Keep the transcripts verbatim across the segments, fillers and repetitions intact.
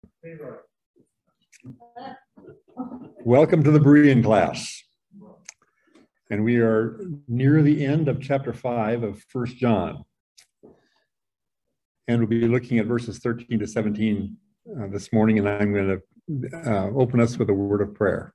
Welcome to the Berean class. And we are near the end of chapter five of First John. And we'll be looking at verses thirteen to seventeen uh, this morning, and I'm going to uh, open us with a word of prayer.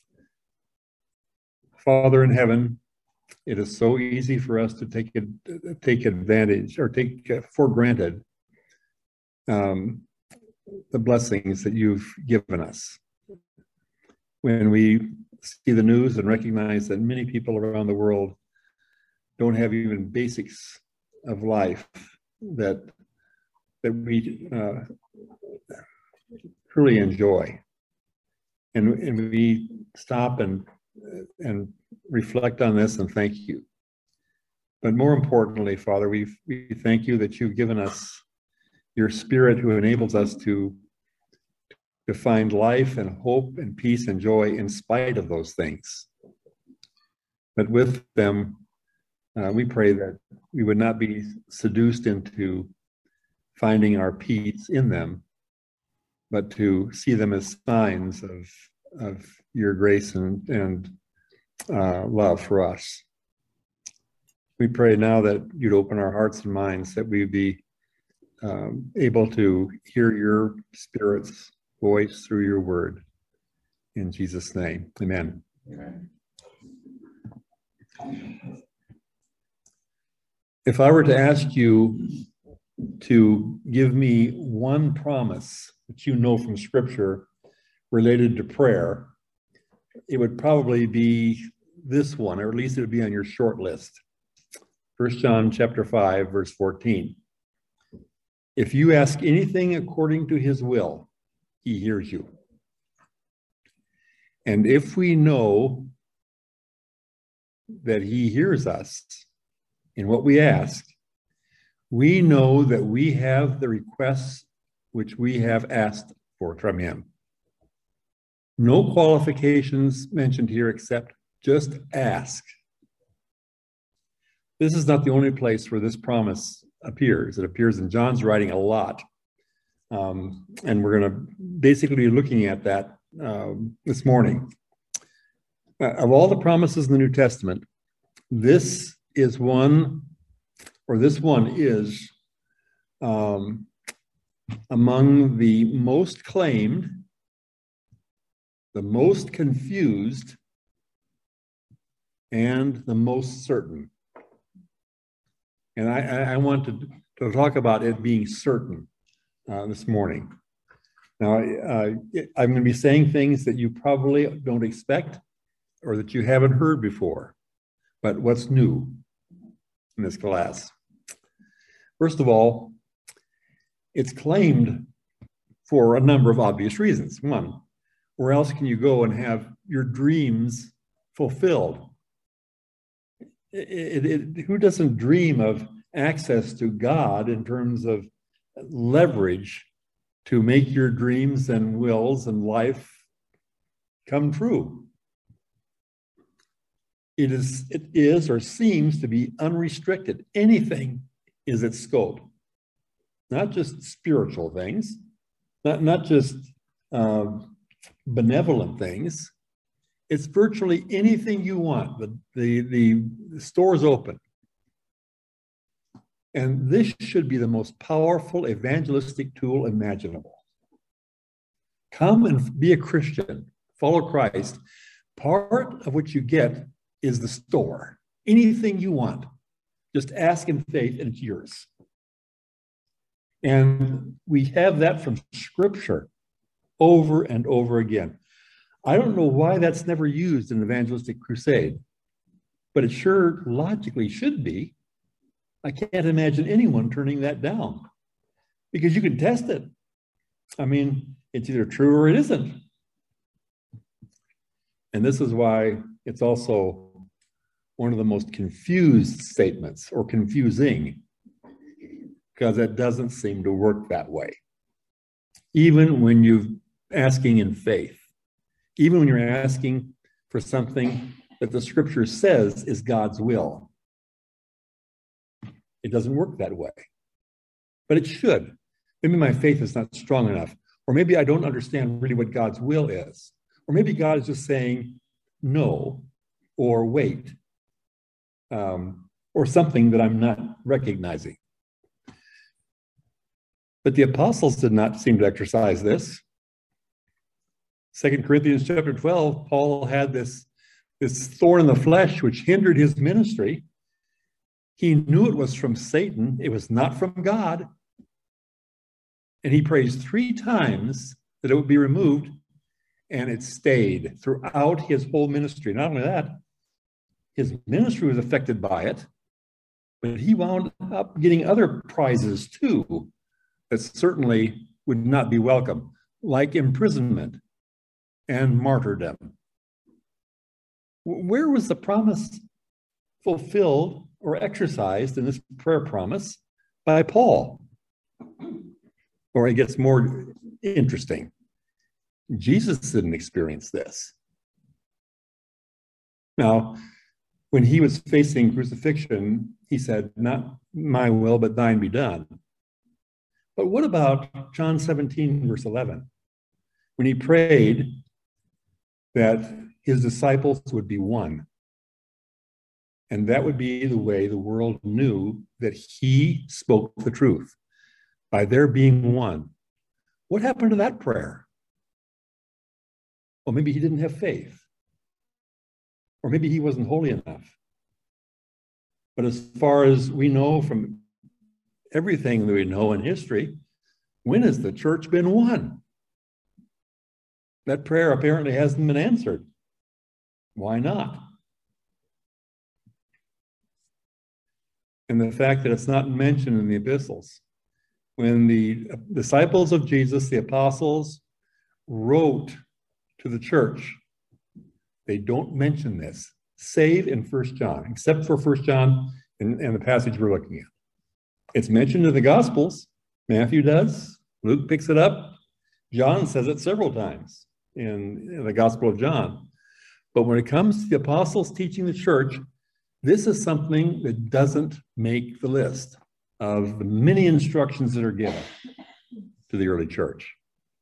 Father in heaven, it is so easy for us to take take advantage or take for granted um, the blessings that you've given us. When we see the news and recognize that many people around the world don't have even basics of life that that we uh, truly enjoy, and and we stop and and reflect on this and thank you. But more importantly, Father, we we thank you that you've given us your Spirit, who enables us to to find life and hope and peace and joy in spite of those things. But with them, uh, we pray that we would not be seduced into finding our peace in them, but to see them as signs of, of your grace and, and uh, love for us. We pray now that you'd open our hearts and minds, that we'd be um, able to hear your Spirit's voice through your word. In Jesus' name, amen. Amen. If I were to ask you to give me one promise that you know from Scripture related to prayer, it would probably be this one, or at least it would be on your short list. First John chapter five, verse fourteen. If you ask anything according to his will, he hears you. And if we know that he hears us in what we ask, we know that we have the requests which we have asked for from him. No qualifications mentioned here except just ask. This is not the only place where this promise appears. It appears in John's writing a lot. Um, and we're going to basically be looking at that um, this morning. Uh, of all the promises in the New Testament, this is one, or this one is um, among the most claimed, the most confused, and the most certain. And I, I, I want to, to talk about it being certain Uh, this morning. Now, uh, I'm going to be saying things that you probably don't expect or that you haven't heard before. But what's new in this class? First of all, it's claimed for a number of obvious reasons. One, where else can you go and have your dreams fulfilled? It, it, it, who doesn't dream of access to God in terms of leverage to make your dreams and wills and life come true? It is, it is or seems to be unrestricted. Anything is its scope. Not just spiritual things, not, not just uh, benevolent things. It's virtually anything you want. The, the, the, the store's open. And this should be the most powerful evangelistic tool imaginable. Come and be a Christian, follow Christ. Part of what you get is the store. Anything you want, just ask in faith and it's yours. And we have that from Scripture over and over again. I don't know why that's never used in an evangelistic crusade, but it sure logically should be. I can't imagine anyone turning that down, because you can test it. I mean, it's either true or it isn't. And this is why it's also one of the most confused statements, or confusing, because it doesn't seem to work that way. Even when you're asking in faith, even when you're asking for something that the Scripture says is God's will, it doesn't work that way. But it should. Maybe my faith is not strong enough. Or maybe I don't understand really what God's will is. Or maybe God is just saying no or wait, um, or something that I'm not recognizing. But the apostles did not seem to exercise this. Second Corinthians chapter twelve, Paul had this, this thorn in the flesh which hindered his ministry. He knew it was from Satan. It was not from God. And he prays three times that it would be removed, and it stayed throughout his whole ministry. Not only that, his ministry was affected by it, but he wound up getting other prizes too that certainly would not be welcome, like imprisonment and martyrdom. Where was the promise fulfilled or exercised in this prayer promise by Paul? Or it gets more interesting. Jesus didn't experience this. Now, when he was facing crucifixion, he said, "Not my will, but thine be done." But what about John seventeen, verse eleven? When he prayed that his disciples would be one. And that would be the way the world knew that he spoke the truth, by their being one. What happened to that prayer? Well, maybe he didn't have faith. Or maybe he wasn't holy enough. But as far as we know from everything that we know in history, when has the church been one? That prayer apparently hasn't been answered. Why not? And the fact that it's not mentioned in the epistles. When the disciples of Jesus, the apostles, wrote to the church, they don't mention this, save in First John, except for First John and, and the passage we're looking at. It's mentioned in the Gospels. Matthew does. Luke picks it up. John says it several times in, in the Gospel of John. But when it comes to the apostles teaching the church, this is something that doesn't make the list of the many instructions that are given to the early church.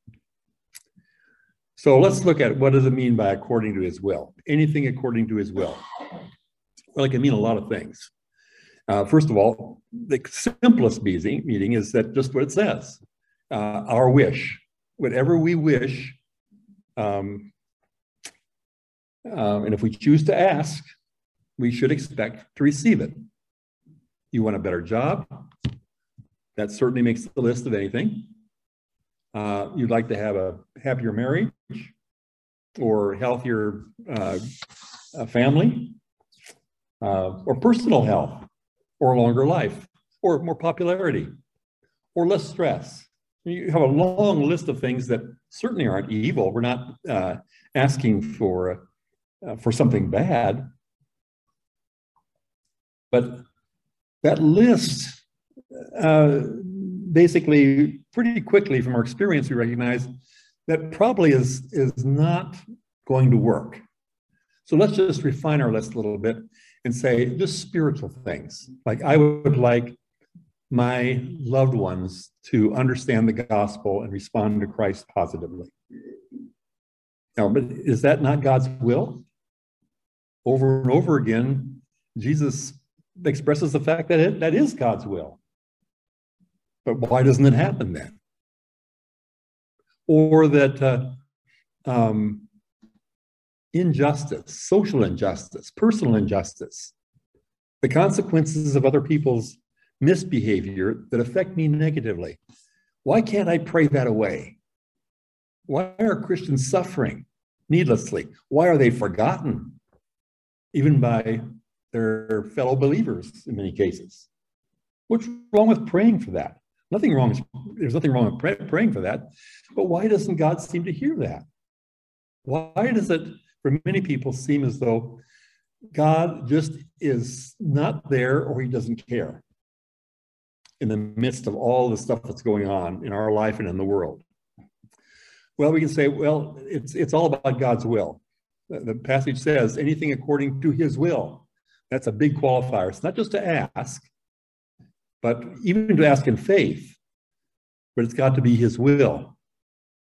So let's look at what does it mean by according to his will? Anything according to his will. Well, it can mean a lot of things. Uh, first of all, the simplest meaning is that just what it says, uh, our wish. Whatever we wish, um, uh, and if we choose to ask, we should expect to receive it. You want a better job? That certainly makes the list of anything. Uh, you'd like to have a happier marriage or healthier uh, family uh, or personal health or longer life or more popularity or less stress. You have a long list of things that certainly aren't evil. We're not uh, asking for, uh, for something bad. But that list, uh, basically, pretty quickly from our experience, we recognize that probably is, is not going to work. So let's just refine our list a little bit and say just spiritual things. Like I would like my loved ones to understand the gospel and respond to Christ positively. Now, but is that not God's will? Over and over again, Jesus expresses the fact that it, that is God's will. But why doesn't it happen then? Or that uh, um, injustice, social injustice, personal injustice, the consequences of other people's misbehavior that affect me negatively. Why can't I pray that away? Why are Christians suffering needlessly? Why are they forgotten, even by their fellow believers in many cases? What's wrong with praying for that? Nothing wrong. There's nothing wrong with pray, praying for that. But why doesn't God seem to hear that? Why does it, for many people, seem as though God just is not there or he doesn't care in the midst of all the stuff that's going on in our life and in the world? Well, we can say, well, it's, it's all about God's will. The, the passage says anything according to his will. That's a big qualifier. It's not just to ask, but even to ask in faith, but it's got to be his will.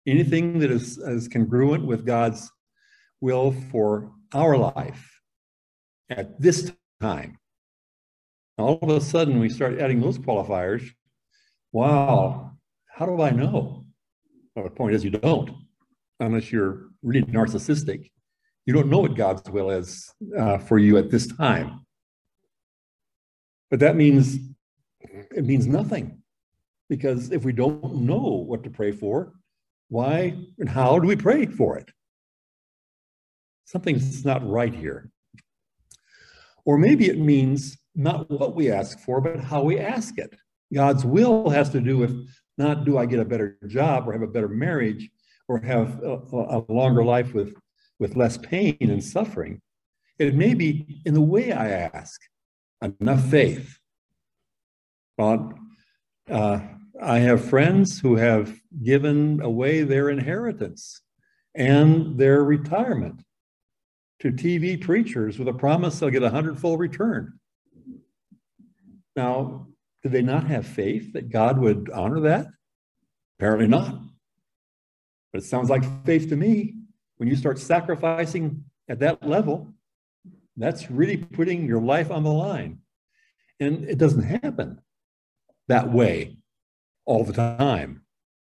anything that is, is congruent with God's will for our life at this time. All of a sudden, we start adding those qualifiers. Wow, how do I know? Well, the point is, you don't, unless you're really narcissistic. You don't know what God's will is uh, for you at this time. But that means it means nothing, because if we don't know what to pray for, why and how do we pray for it? Something's not right here. Or maybe it means not what we ask for, but how we ask it. God's will has to do with not do I get a better job or have a better marriage or have a, a longer life with, with less pain and suffering. It may be in the way I ask, enough faith. Well, uh, I have friends who have given away their inheritance and their retirement to T V preachers with a promise they'll get a hundredfold return. Now, do they not have faith that God would honor that? Apparently not. But it sounds like faith to me. When you start sacrificing at that level, that's really putting your life on the line. And it doesn't happen that way all the time.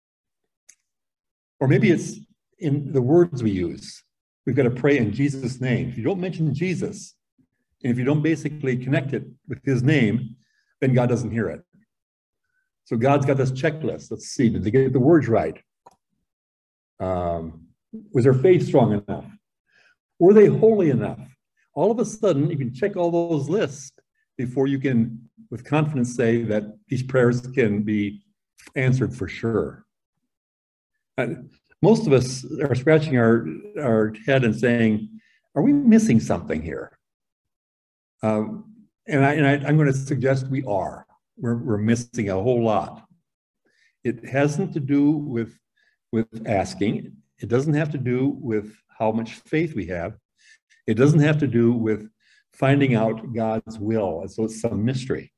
Or maybe it's in the words we use. We've got to pray in Jesus' name. If you don't mention Jesus, and if you don't basically connect it with his name, then God doesn't hear it. So God's got this checklist. Let's see, did they get the words right? Um, was their faith strong enough? Were they holy enough? All of a sudden, you can check all those lists before you can, with confidence, say that these prayers can be answered for sure. And most of us are scratching our, our head and saying, are we missing something here? Um, and I, and I, I'm going to suggest we are. We're, we're missing a whole lot. It hasn't to do with, with asking. It doesn't have to do with how much faith we have. It doesn't have to do with finding out God's will. So it's some mystery.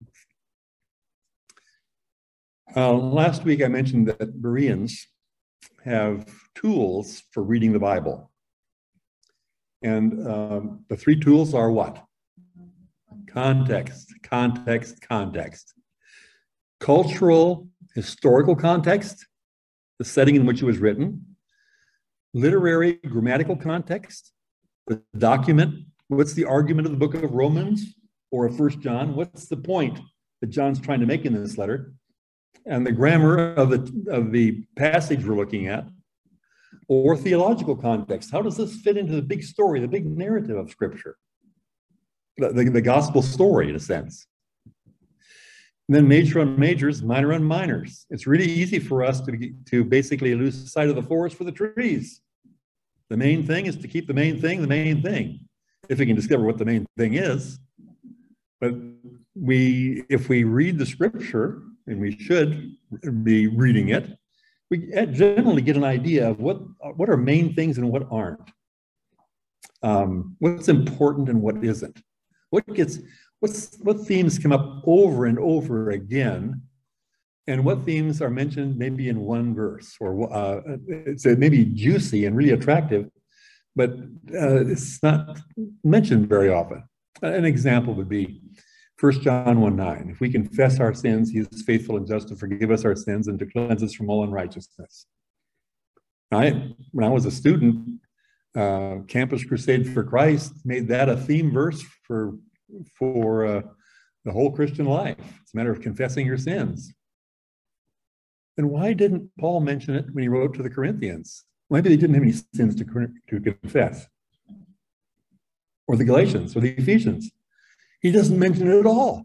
Uh, last week I mentioned that Bereans have tools for reading the Bible. And um, the three tools are what? Context, context, context. Cultural, historical context, the setting in which it was written. Literary, grammatical context, the document. What's the argument of the book of Romans or of First John? What's the point that John's trying to make in this letter? And the grammar of the, of the passage we're looking at, or theological context. How does this fit into the big story, the big narrative of Scripture? The, the, the gospel story, in a sense. And then major on majors, minor on minors. It's really easy for us to, to basically lose sight of the forest for the trees. The main thing is to keep the main thing the main thing, if we can discover what the main thing is. But we, if we read the Scripture, and we should be reading it, we generally get an idea of what, what are main things and what aren't. Um, what's important and what isn't. What gets, what's, what themes come up over and over again, and what themes are mentioned maybe in one verse, or uh, it's maybe juicy and really attractive, but uh, it's not mentioned very often. An example would be First John one nine. If we confess our sins, he is faithful and just to forgive us our sins and to cleanse us from all unrighteousness. I, when I was a student, uh, Campus Crusade for Christ made that a theme verse for, for uh, the whole Christian life. It's a matter of confessing your sins. And why didn't Paul mention it when he wrote to the Corinthians? Maybe they didn't have any sins to, to confess. Or the Galatians or the Ephesians. He doesn't mention it at all.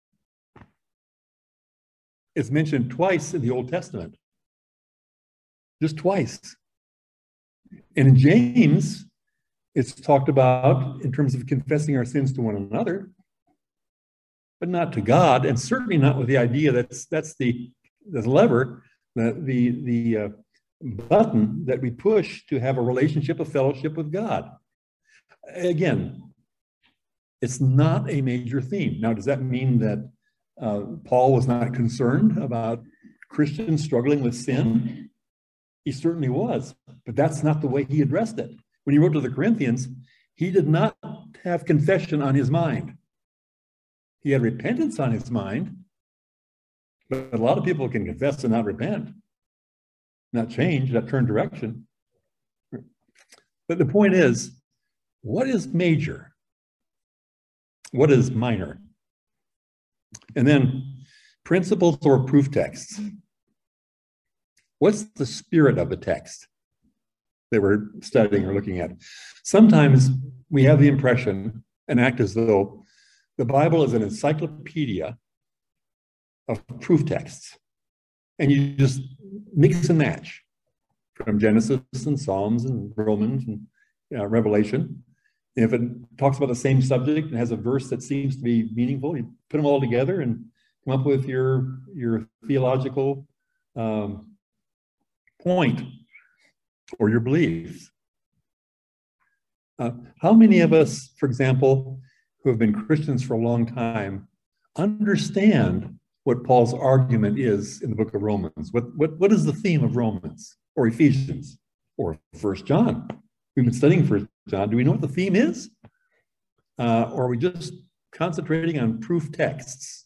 It's mentioned twice in the Old Testament. Just twice. And in James, it's talked about in terms of confessing our sins to one another, but not to God, and certainly not with the idea that's that's the, the lever, the, the, the uh, button that we push to have a relationship, a fellowship with God. Again, it's not a major theme. Now, does that mean that uh, Paul was not concerned about Christians struggling with sin? He certainly was, but that's not the way he addressed it. When he wrote to the Corinthians, he did not have confession on his mind. He had repentance on his mind, but a lot of people can confess and not repent, not change, not turn direction. But the point is, what is major? What is minor? And then principles or proof texts. What's the spirit of the text that we're studying or looking at? Sometimes we have the impression and act as though the Bible is an encyclopedia of proof texts, and you just mix and match from Genesis and Psalms and Romans and uh, Revelation. And if it talks about the same subject and has a verse that seems to be meaningful, you put them all together and come up with your, your theological um, point or your beliefs. Uh, how many of us, for example, who have been Christians for a long time, understand what Paul's argument is in the book of Romans? What, what, what is the theme of Romans or Ephesians or First John? We've been studying First John. Do we know what the theme is? Uh, or are we just concentrating on proof texts?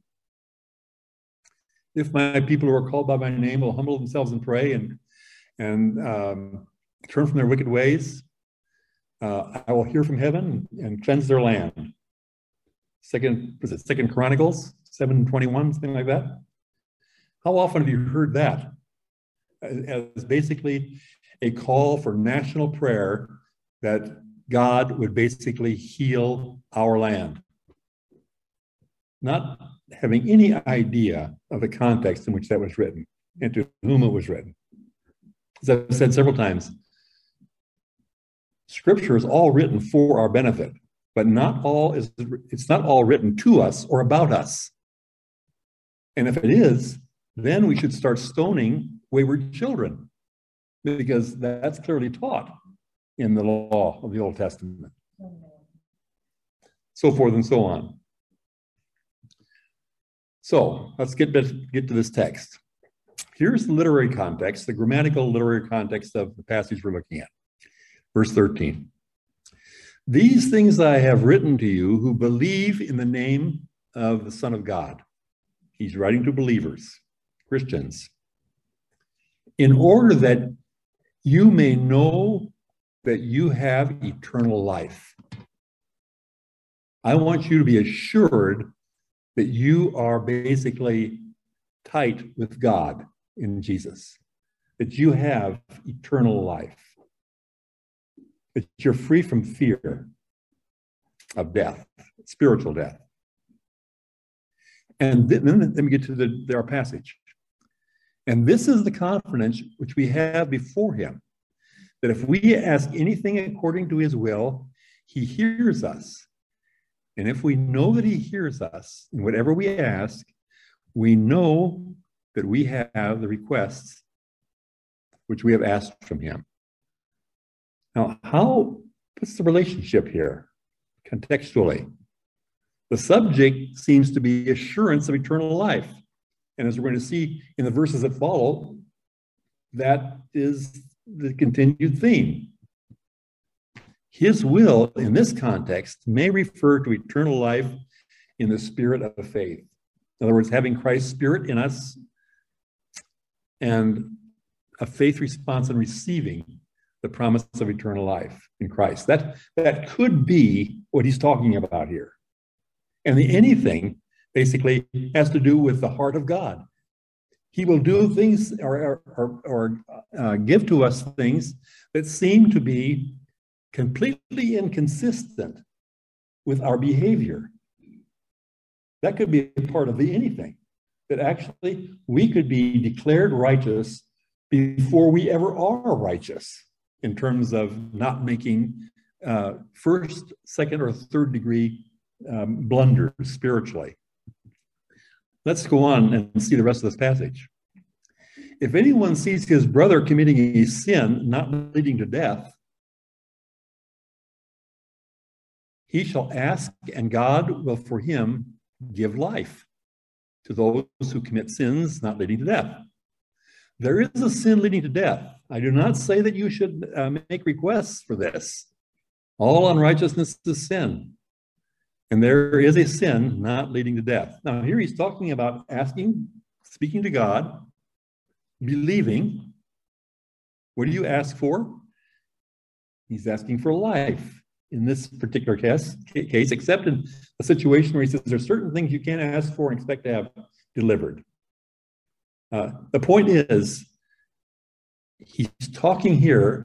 If my people who are called by my name will humble themselves and pray and, and um, turn from their wicked ways, uh, I will hear from heaven and cleanse their land. Second, was it Second Chronicles seven twenty-one, something like that? How often have you heard that as basically a call for national prayer that God would basically heal our land? Not having any idea of the context in which that was written and to whom it was written. As I've said several times, Scripture is all written for our benefit, but not all is, it's not all written to us or about us. And if it is, then we should start stoning wayward children, because that's clearly taught in the law of the Old Testament. So forth and so on. So let's get to, get to this text. Here's the literary context, the grammatical literary context of the passage we're looking at. Verse thirteen. These things I have written to you who believe in the name of the Son of God. He's writing to believers, Christians, in order that you may know that you have eternal life. I want you to be assured that you are basically tight with God in Jesus, that you have eternal life, that you're free from fear of death, spiritual death. And then let me get to the, our passage. And this is the confidence which we have before him, that if we ask anything according to his will, he hears us. And if we know that he hears us in whatever we ask, we know that we have the requests which we have asked from him. Now, how, what's the relationship here contextually? The subject seems to be assurance of eternal life. And as we're going to see in the verses that follow, that is the continued theme. His will in this context may refer to eternal life in the spirit of faith. In other words, having Christ's spirit in us and a faith response in receiving the promise of eternal life in Christ. That, that could be what he's talking about here. And the anything basically has to do with the heart of God. He will do things or, or, or uh, give to us things that seem to be completely inconsistent with our behavior. That could be a part of the anything, that actually we could be declared righteous before we ever are righteous in terms of not making uh, first, second, or third degree um, blunders spiritually. Let's go on and see the rest of this passage. If anyone sees his brother committing a sin not leading to death, he shall ask, and God will for him give life to those who commit sins not leading to death. there is a sin leading to death. I do not say that you should uh, make requests for this. All unrighteousness is sin. And there is a sin not leading to death. Now, here he's talking about asking, speaking to God, believing. What do you ask for? He's asking for life in this particular case, case, except in a situation where he says there's certain things you can't ask for and expect to have delivered. Uh, the point is, he's talking here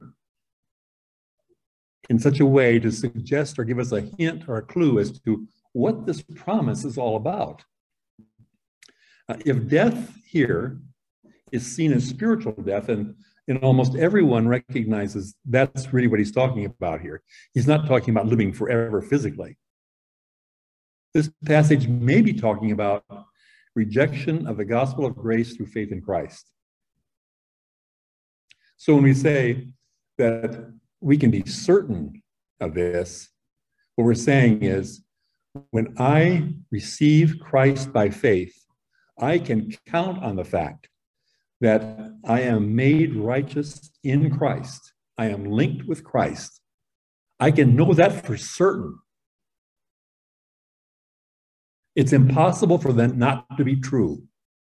in such a way to suggest or give us a hint or a clue as to what this promise is all about. Uh, if death here is seen as spiritual death, and, and almost everyone recognizes that's really what he's talking about here. He's not talking about living forever physically. This passage may be talking about rejection of the gospel of grace through faith in Christ. So when we say that we can be certain of this, what we're saying is, when I receive Christ by faith, I can count on the fact that I am made righteous in Christ. I am linked with Christ. I can know that for certain. It's impossible for that not to be true.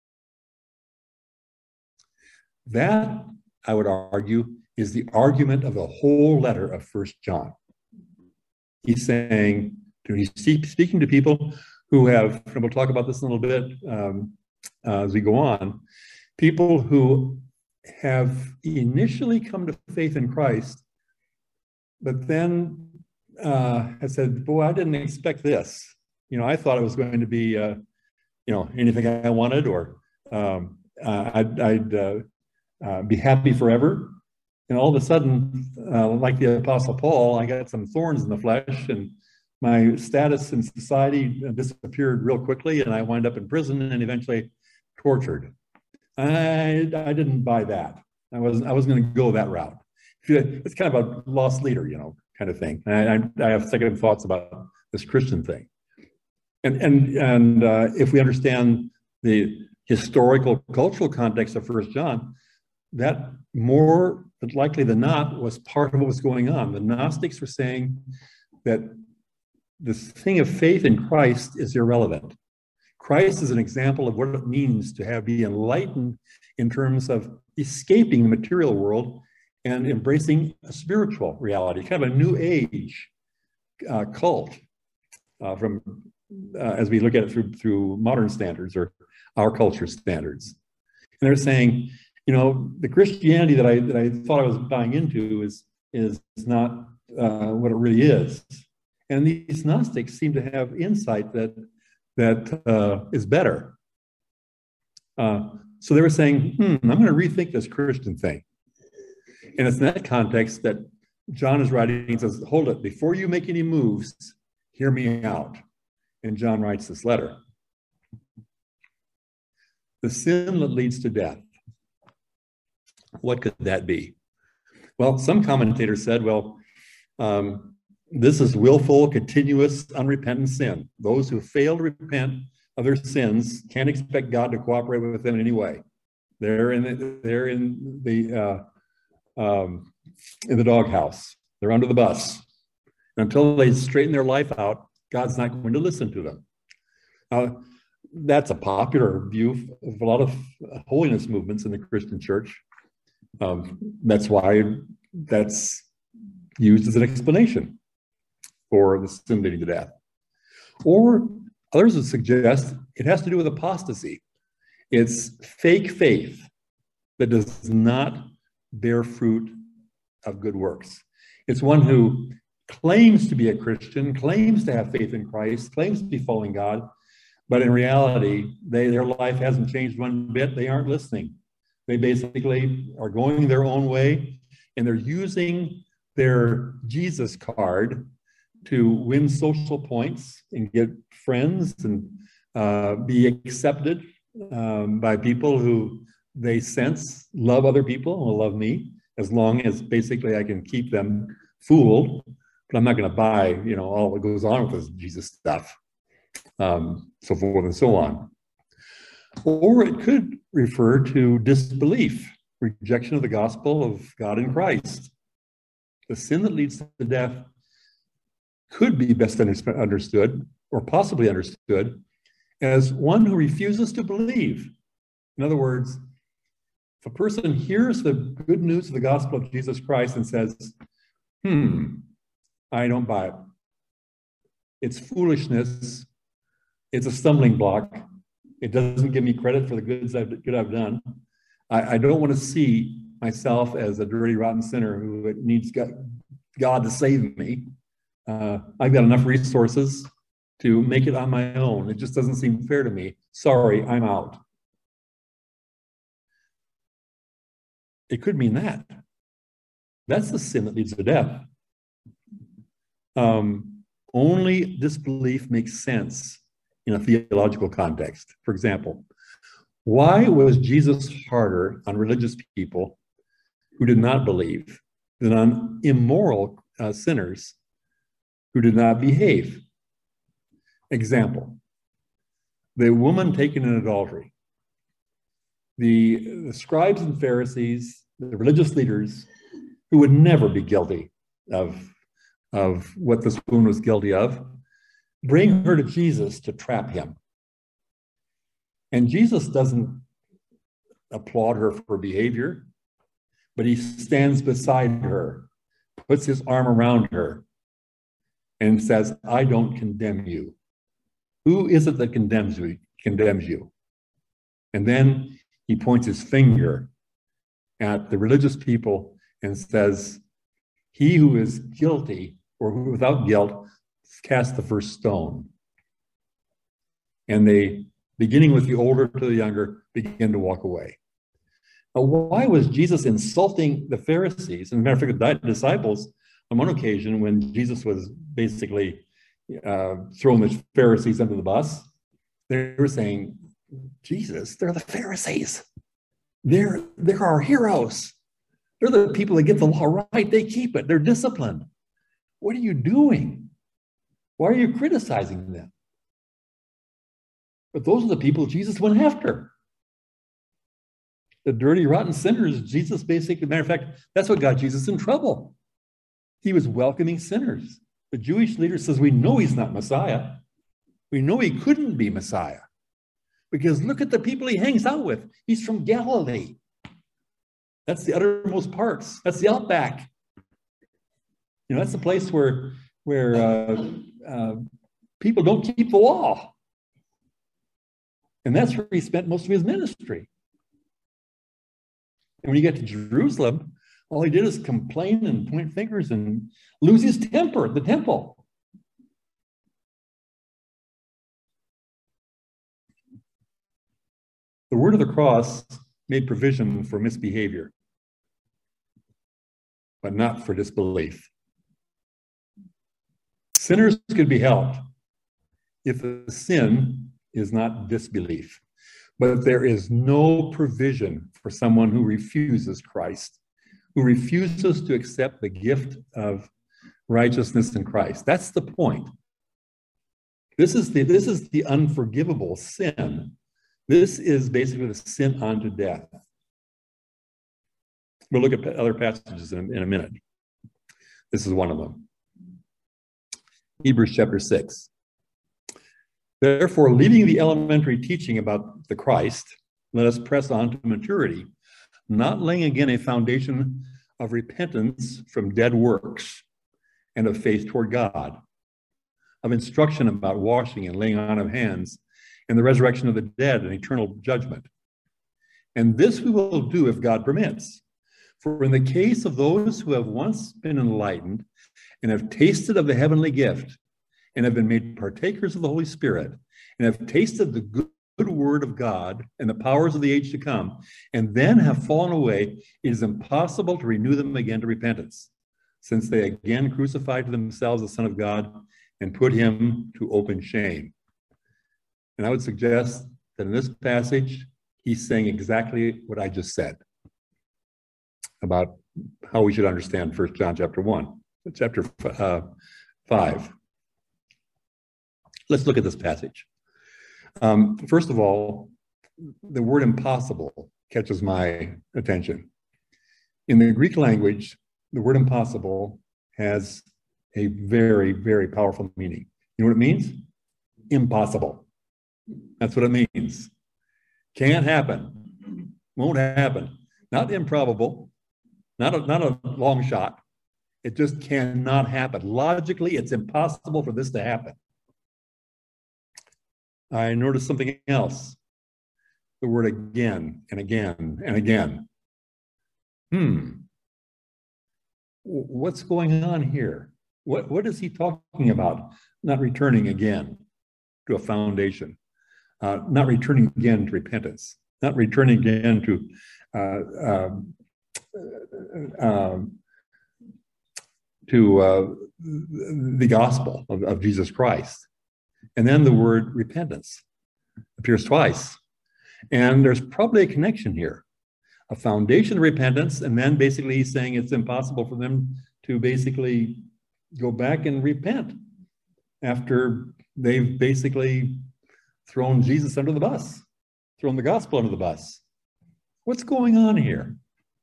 That, I would argue, is the argument of the whole letter of First John. He's saying, he's speaking to people who have, and we'll talk about this in a little bit um, uh, as we go on, people who have initially come to faith in Christ, but then uh, have said, boy, I didn't expect this. You know, I thought it was going to be, uh, you know, anything I wanted, or um, uh, I'd, I'd uh, uh, be happy forever. And all of a sudden, uh, like the Apostle Paul, I got some thorns in the flesh, and my status in society disappeared real quickly, and I wound up in prison and eventually tortured. I, I didn't buy that. I wasn't, I wasn't going to go that route. It's kind of a lost leader, you know, kind of thing. And I, I have second thoughts about this Christian thing. And, and, and uh, if we understand the historical, cultural context of First John, that more likely than not was part of what was going on. The Gnostics were saying that this thing of faith in Christ is irrelevant. Christ is an example of what it means to have be enlightened in terms of escaping the material world and embracing a spiritual reality, kind of a new age uh, cult uh, from uh, as we look at it through through modern standards or our culture standards. And they're saying, you know, the Christianity that I that I thought I was buying into is is not uh, what it really is. And these Gnostics seem to have insight that that uh, is better. Uh, so they were saying, hmm, I'm going to rethink this Christian thing. And it's in that context that John is writing and says, hold it, before you make any moves, hear me out. And John writes this letter. The sin that leads to death. What could that be? Well, some commentators said, well, um, this is willful, continuous, unrepentant sin. Those who fail to repent of their sins can't expect God to cooperate with them in any way. They're in the, they're in the uh, um, in the doghouse. They're under the bus. And until they straighten their life out, God's not going to listen to them. Uh, that's a popular view of a lot of holiness movements in the Christian church. Um, that's why that's used as an explanation for the sin leading to death. Or others would suggest it has to do with apostasy. It's fake faith that does not bear fruit of good works. It's one who claims to be a Christian, claims to have faith in Christ, claims to be following God, but in reality, they, their life hasn't changed one bit. They aren't listening. They basically are going their own way, and they're using their Jesus card to win social points and get friends and uh, be accepted um, by people who they sense love other people and will love me, as long as basically I can keep them fooled. But I'm not going to buy, you know, all that goes on with this Jesus stuff, um, so forth and so on. Or it could refer to disbelief. rejection of the gospel of God in Christ. The sin that leads to death could be best understood, or possibly understood, as one who refuses to believe. In other words, if a person hears the good news of the gospel of Jesus Christ and says, hmm, I don't buy it. It's foolishness. It's a stumbling block. It doesn't give me credit for the goods I've, good I've done. I, I don't want to see myself as a dirty, rotten sinner who needs God, God to save me. Uh, I've got enough resources to make it on my own. It just doesn't seem fair to me. Sorry, I'm out. It could mean that. That's the sin that leads to death. Um, only disbelief makes sense in a theological context. For example, why was Jesus harder on religious people who did not believe than on immoral uh, sinners who did not behave? Example, the woman taken in adultery. The, the scribes and Pharisees, the religious leaders who would never be guilty of, of what this woman was guilty of, bring her to Jesus to trap him. And Jesus doesn't applaud her for behavior, but he stands beside her, puts his arm around her, and says, I don't condemn you. Who is it that condemns you? Condemns you? And then he points his finger at the religious people and says, he who is guilty or who without guilt, cast the first stone. And they, beginning with the older to the younger, begin to walk away. Now, why was Jesus insulting the Pharisees? As a matter of fact, the disciples, on one occasion when Jesus was basically uh, throwing the Pharisees under the bus, they were saying, Jesus, they're the Pharisees. They're, they're our heroes. They're the people that get the law right. They keep it. They're disciplined. What are you doing? Why are you criticizing them? But those are the people Jesus went after. The dirty, rotten sinners, Jesus basically, matter of fact, that's what got Jesus in trouble. He was welcoming sinners. The Jewish leader says, we know he's not Messiah. We know he couldn't be Messiah. Because look at the people he hangs out with. He's from Galilee. That's the uttermost parts. That's the outback. You know, that's the place where, where uh, uh, people don't keep the law. And that's where he spent most of his ministry. And when you get to Jerusalem, all he did is complain and point fingers and lose his temper at the temple. The word of the cross made provision for misbehavior, but not for disbelief. Sinners could be helped if the sin is not disbelief, but there is no provision for someone who refuses Christ, who refuses to accept the gift of righteousness in Christ. That's the point. This is the, this is the unforgivable sin. This is basically the sin unto death. We'll look at other passages in, in a minute. This is one of them. Hebrews chapter six. Therefore, leaving the elementary teaching about the Christ, let us press on to maturity, not laying again a foundation of repentance from dead works and of faith toward God, of instruction about washing and laying on of hands, and the resurrection of the dead and eternal judgment. And this we will do if God permits. For in the case of those who have once been enlightened and have tasted of the heavenly gift and have been made partakers of the Holy Spirit and have tasted the good, good word of God and the powers of the age to come, and then have fallen away, it is impossible to renew them again to repentance, since they again crucified to themselves the Son of God and put him to open shame. And I would suggest that in this passage, he's saying exactly what I just said about how we should understand First John chapter one, chapter uh, five. Let's look at this passage. Um, first of all, the word impossible catches my attention. In the Greek language, the word impossible has a very, very powerful meaning. You know what it means? Impossible. That's what it means. Can't happen. Won't happen. Not improbable. Not a, not a long shot. It just cannot happen. Logically, it's impossible for this to happen. I noticed something else. The word again and again and again. Hmm. What's going on here? What, what is he talking about? Not returning again to a foundation. Uh, not returning again to repentance. Not returning again to uh, um, uh, to uh, the gospel of, of Jesus Christ. And then the word repentance appears twice. And there's probably a connection here. A foundation of repentance, and then basically he's saying it's impossible for them to basically go back and repent after they've basically thrown Jesus under the bus, thrown the gospel under the bus. What's going on here?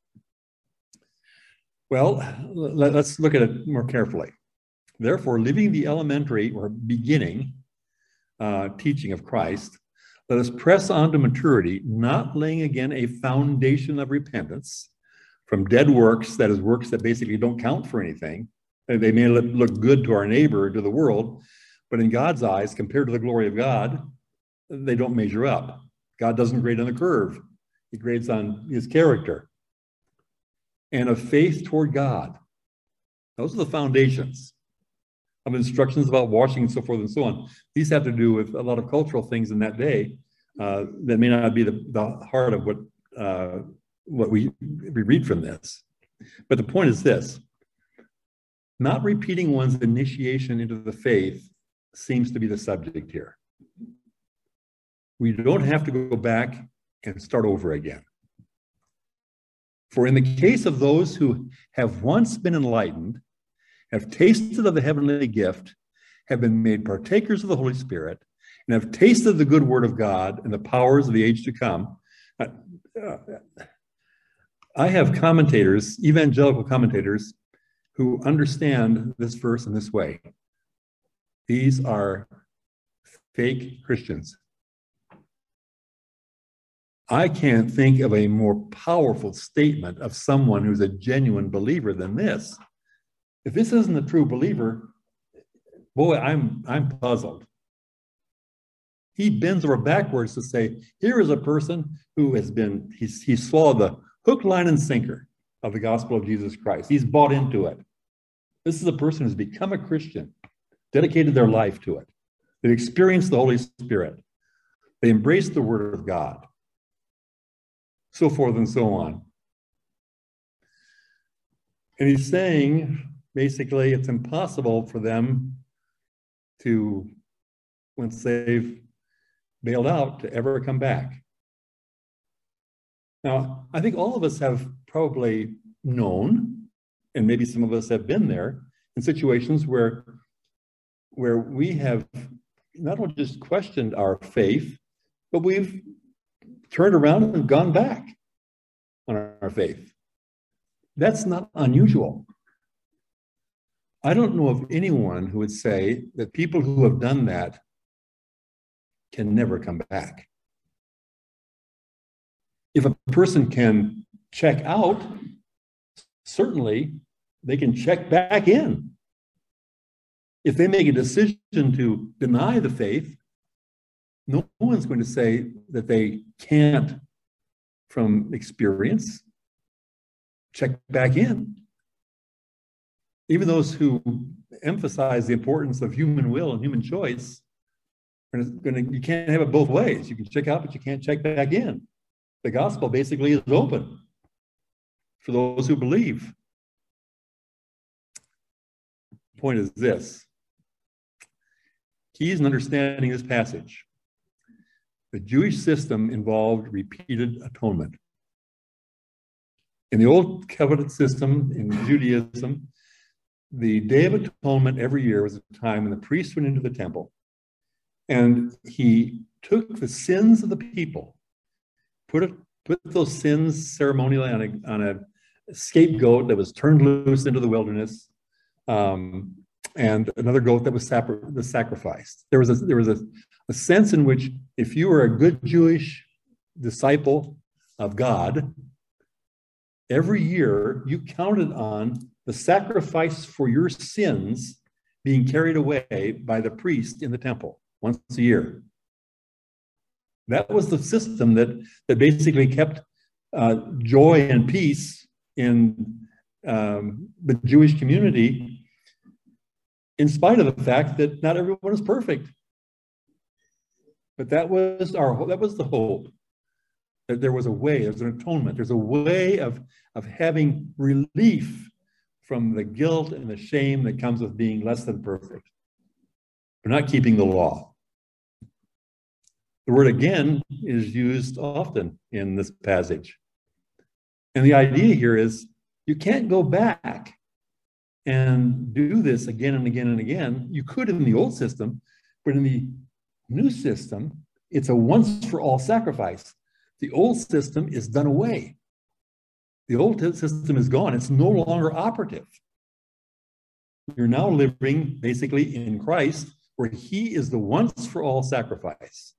Well, let's look at it more carefully. Therefore, leaving the elementary or beginning uh, teaching of Christ, let us press on to maturity, not laying again a foundation of repentance from dead works, that is, works that basically don't count for anything. They may look good to our neighbor, to the world, but in God's eyes, compared to the glory of God, they don't measure up. God doesn't grade on the curve. He grades on his character. And of faith toward God. Those are the foundations of instructions about washing and so forth and so on. These have to do with a lot of cultural things in that day uh, that may not be the, the heart of what, uh, what we, we read from this. But the point is this. Not repeating one's initiation into the faith seems to be the subject here. We don't have to go back and start over again. For in the case of those who have once been enlightened, have tasted of the heavenly gift, have been made partakers of the Holy Spirit, and have tasted the good word of God and the powers of the age to come. Uh, uh, I have commentators, evangelical commentators, who understand this verse in this way. These are fake Christians. I can't think of a more powerful statement of someone who's a genuine believer than this. If this isn't a true believer, boy, I'm, I'm puzzled. He bends over backwards to say, here is a person who has been, he's, he's swallowed the hook, line, and sinker of the gospel of Jesus Christ. He's bought into it. This is a person who's become a Christian, dedicated their life to it. They've experienced the Holy Spirit. They embraced the word of God. So forth and so on. And he's saying, basically, it's impossible for them to, once they've bailed out, to ever come back. Now, I think all of us have probably known, and maybe some of us have been there, in situations where, where we have not only just questioned our faith, but we've turned around and gone back on our faith. That's not unusual. I don't know of anyone who would say that people who have done that can never come back. If a person can check out, certainly they can check back in. If they make a decision to deny the faith, no one's going to say that they can't, from experience, check back in. Even those who emphasize the importance of human will and human choice, are gonna, you can't have it both ways. You can check out, but you can't check back in. The gospel basically is open for those who believe. The point is this. Keys in understanding this passage. The Jewish system involved repeated atonement. In the Old Covenant system, in Judaism, the Day of Atonement every year was a time when the priest went into the temple and he took the sins of the people, put it put those sins ceremonially on a, on a scapegoat that was turned loose into the wilderness, um, and another goat that was, sacri- was sacrificed. There was, a, there was a, a sense in which if you were a good Jewish disciple of God, every year you counted on the sacrifice for your sins being carried away by the priest in the temple once a year. That was the system that, that basically kept uh, joy and peace in um, the Jewish community, in spite of the fact that not everyone is perfect. But that was our that was the hope, that there was a way, there's an atonement, there's a way of, of having relief from the guilt and the shame that comes with being less than perfect, for not keeping the law. The word again is used often in this passage. And the idea here is you can't go back and do this again and again and again. You could in the old system, but in the new system, it's a once for all sacrifice. The old system is done away. The old system is gone. It's no longer operative. You're now living basically in Christ, where he is the once for all sacrifice.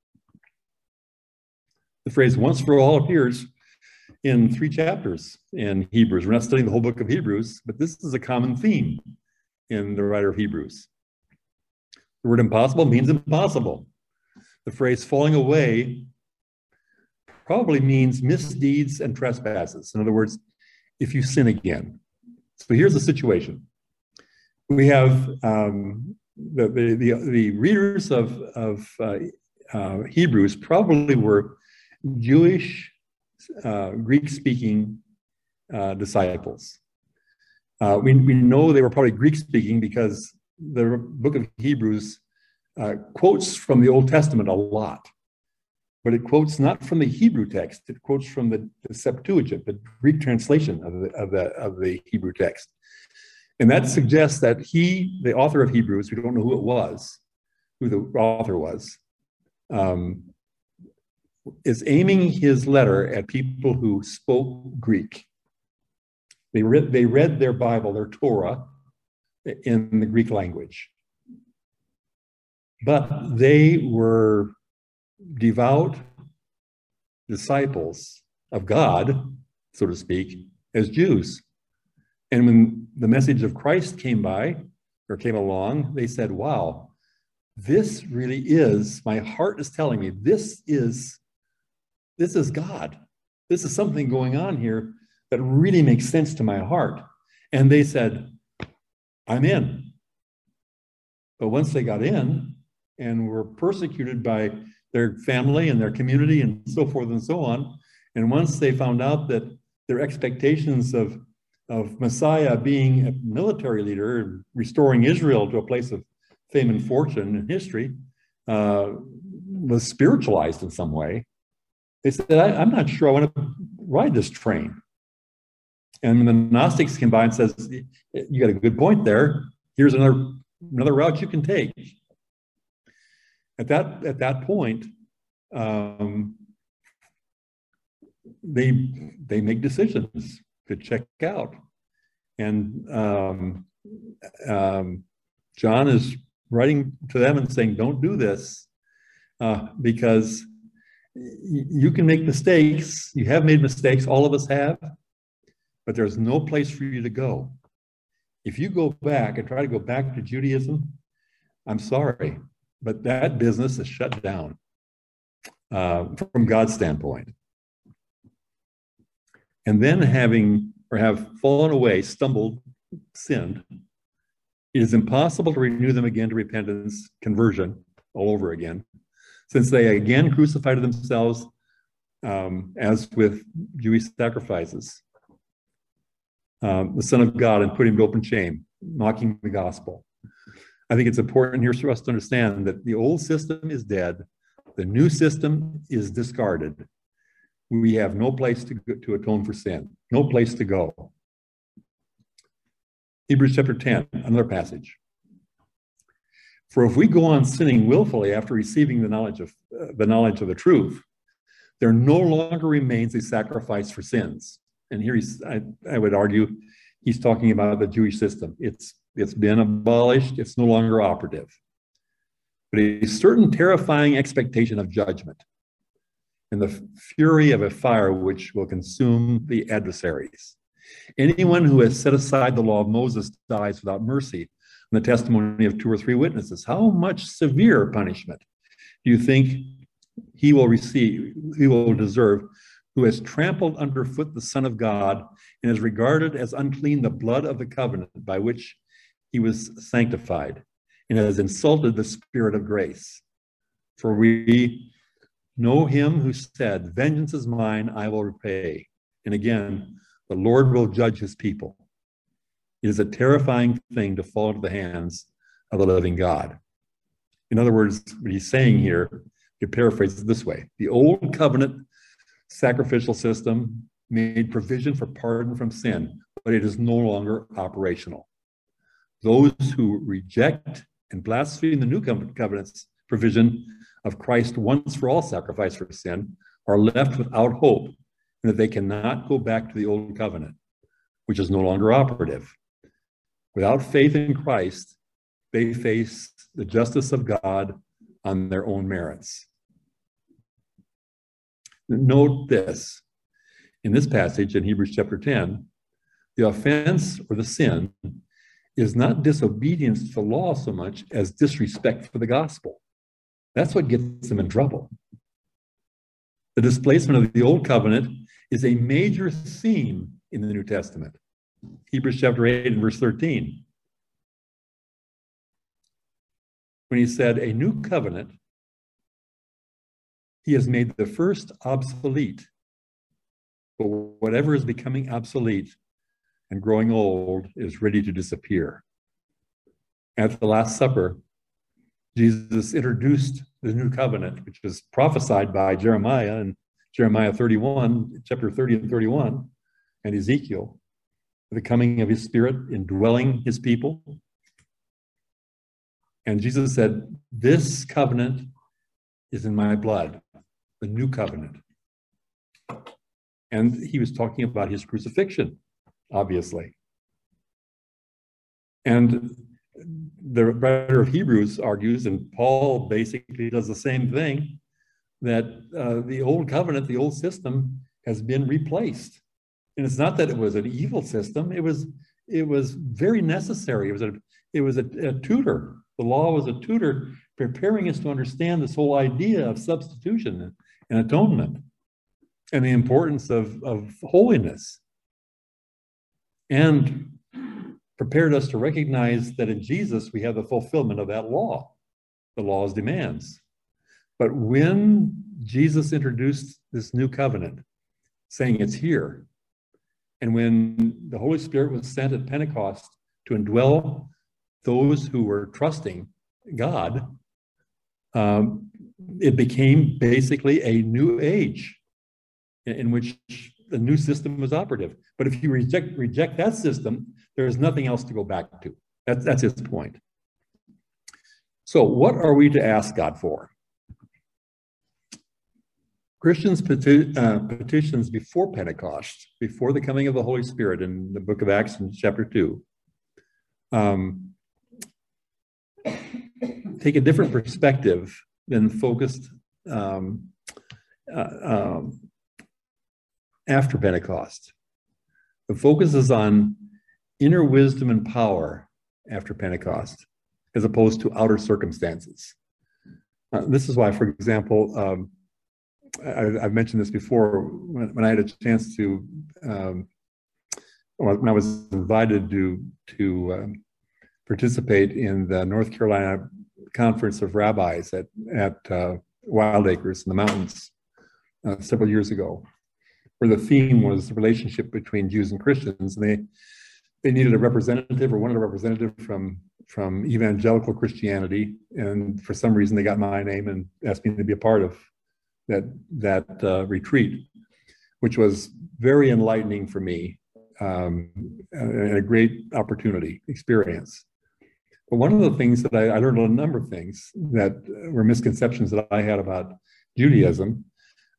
The phrase once for all appears in three chapters in Hebrews. We're not studying the whole book of Hebrews, but this is a common theme in the writer of Hebrews. The word impossible means impossible. The phrase falling away probably means misdeeds and trespasses. In other words, if you sin again. So here's the situation. We have um, the, the, the, the readers of, of uh, uh, Hebrews probably were Jewish, uh, Greek-speaking uh, disciples. Uh, we, we know they were probably Greek-speaking because the book of Hebrews uh, quotes from the Old Testament a lot. But it quotes not from the Hebrew text, it quotes from the, the Septuagint, the Greek translation of the, of, the, of the Hebrew text. And that suggests that he, the author of Hebrews, we don't know who it was, who the author was, um, is aiming his letter at people who spoke Greek. They read, they read their Bible, their Torah, in the Greek language. But they were devout disciples of God, so to speak, as Jews. And when the message of Christ came by, or came along, they said, wow, this really is, my heart is telling me, this is, this is God. This is something going on here that really makes sense to my heart. And they said, I'm in. But once they got in and were persecuted by their family and their community and so forth and so on, and once they found out that their expectations of, of Messiah being a military leader, restoring Israel to a place of fame and fortune in history, uh, was spiritualized in some way, they said, I, I'm not sure I want to ride this train. And when the Gnostics came by and says, you got a good point there, here's another, another route you can take. At that, at that point, um, they, they make decisions to check out. And um, um, John is writing to them and saying, don't do this uh, because you can make mistakes. You have made mistakes. All of us have. But there's no place for you to go. If you go back and try to go back to Judaism, I'm sorry, but that business is shut down uh, from God's standpoint. And then having, or have fallen away, stumbled, sinned, it is impossible to renew them again to repentance, conversion, all over again, since they again crucified themselves um, as with Jewish sacrifices. Um, the Son of God, and put him to open shame, mocking the gospel. I think it's important here for us to understand that the old system is dead. The new system is discarded. We have no place to, go, to atone for sin, no place to go. Hebrews chapter ten, another passage. For if we go on sinning willfully after receiving the knowledge of uh, the knowledge of the truth, there no longer remains a sacrifice for sins. And here he's, I, I would argue, he's talking about the Jewish system. It's, it's been abolished. It's no longer operative. But a certain terrifying expectation of judgment and the fury of a fire which will consume the adversaries. Anyone who has set aside the law of Moses dies without mercy on the testimony of two or three witnesses. How much severe punishment do you think he will receive, he will deserve, who has trampled underfoot the Son of God and has regarded as unclean the blood of the covenant by which he was sanctified, and has insulted the Spirit of grace? For we know him who said, vengeance is mine, I will repay. And again, the Lord will judge his people. It is a terrifying thing to fall into the hands of the living God. In other words, what he's saying here, you paraphrase it this way: the old covenant sacrificial system made provision for pardon from sin, but it is no longer operational. Those who reject and blaspheme the new covenant's provision of Christ once for all sacrifice for sin are left without hope, and that they cannot go back to the old covenant, which is no longer operative. Without faith in Christ, they face the justice of God on their own merits. Note this: in this passage in Hebrews chapter ten, the offense or the sin is not disobedience to the law so much as disrespect for the gospel. That's what gets them in trouble. The displacement of the old covenant is a major theme in the New Testament. Hebrews chapter eight and verse thirteen. When he said, a new covenant, he has made the first obsolete. But whatever is becoming obsolete and growing old is ready to disappear. At the Last Supper, Jesus introduced the new covenant, which was prophesied by Jeremiah in Jeremiah thirty-one, chapter thirty and thirty-one, and Ezekiel, the coming of his Spirit indwelling his people. And Jesus said, this covenant is in my blood, the new covenant. And he was talking about his crucifixion, obviously. And the writer of Hebrews argues, and Paul basically does the same thing, that uh, the old covenant, the old system, has been replaced. And it's not that it was an evil system. It was, it was very necessary. It was a, it was a, a tutor. The law was a tutor preparing us to understand this whole idea of substitution and atonement and the importance of, of holiness, and prepared us to recognize that in Jesus we have the fulfillment of that law, the law's demands. But when Jesus introduced this new covenant, saying it's here, and when the Holy Spirit was sent at Pentecost to indwell those who were trusting God, um, it became basically a new age in, in which the new system was operative. But if you reject reject that system, there is nothing else to go back to. That's, that's his point. So what are we to ask God for? Christians' peti- uh, petitions before Pentecost, before the coming of the Holy Spirit in the book of Acts in chapter two, um, take a different perspective than focused um, uh, um, after Pentecost. The focus is on inner wisdom and power after Pentecost, as opposed to outer circumstances. Uh, this is why, for example, um, I, I've mentioned this before, when, when I had a chance to, um, when I was invited to, to um, participate in the North Carolina Conference of Rabbis at, at uh, Wild Acres in the mountains uh, several years ago, where the theme was the relationship between Jews and Christians. And they, they needed a representative or wanted a representative from, from evangelical Christianity. And for some reason, they got my name and asked me to be a part of that, that uh, retreat, which was very enlightening for me, um, and a great opportunity, experience. But one of the things that I, I learned a number of things that were misconceptions that I had about Judaism.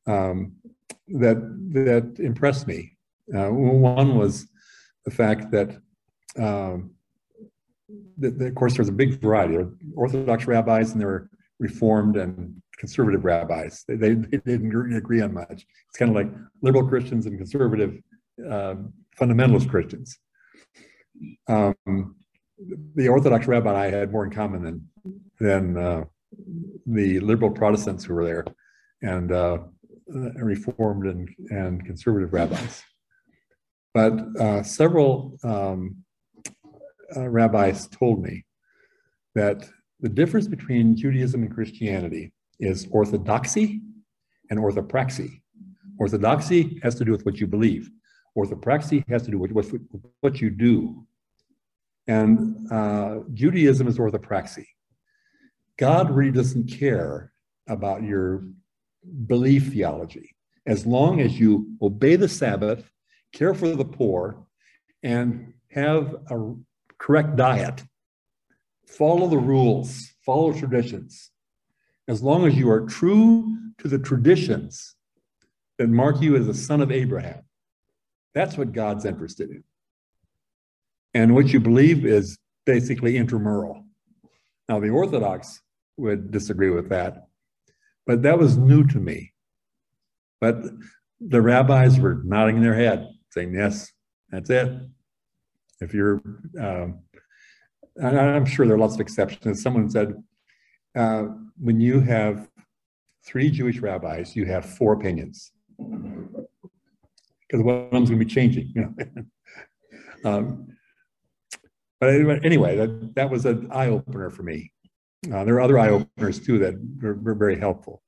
um, that that impressed me. Uh, one was the fact that, um, that, that, of course, there's a big variety. There are Orthodox rabbis and there are Reformed and conservative rabbis. They, they, they didn't agree on much. It's kind of like liberal Christians and conservative uh, fundamentalist Christians. Um, the Orthodox rabbi and I had more in common than than uh, the liberal Protestants who were there, and uh, Reformed and, and conservative rabbis. But uh, several um, uh, rabbis told me that the difference between Judaism and Christianity is orthodoxy and orthopraxy. Orthodoxy has to do with what you believe. Orthopraxy has to do with what, what you do. And uh, Judaism is orthopraxy. God really doesn't care about your belief theology as long as you obey the Sabbath, care for the poor, and have a correct diet. Follow the rules, follow traditions. As long as you are true to the traditions that mark you as a son of Abraham, that's what God's interested in. And what you believe is basically intramural. Now, the Orthodox would disagree with that, but that was new to me. But the rabbis were nodding their head, saying, yes, that's it. If you're, um, and I'm sure there are lots of exceptions. Someone said, uh, when you have three Jewish rabbis, you have four opinions. Because one of them's going to be changing, you know. um, but anyway, that, that was an eye-opener for me. Uh, there are other eye-openers too that were, were very helpful.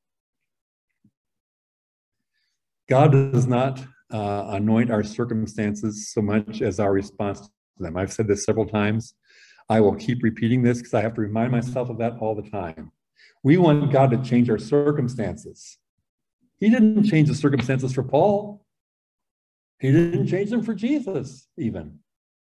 God does not uh, anoint our circumstances so much as our response to them. I've said this several times. I will keep repeating this because I have to remind myself of that all the time. We want God to change our circumstances. He didn't change the circumstances for Paul. He didn't change them for Jesus, even.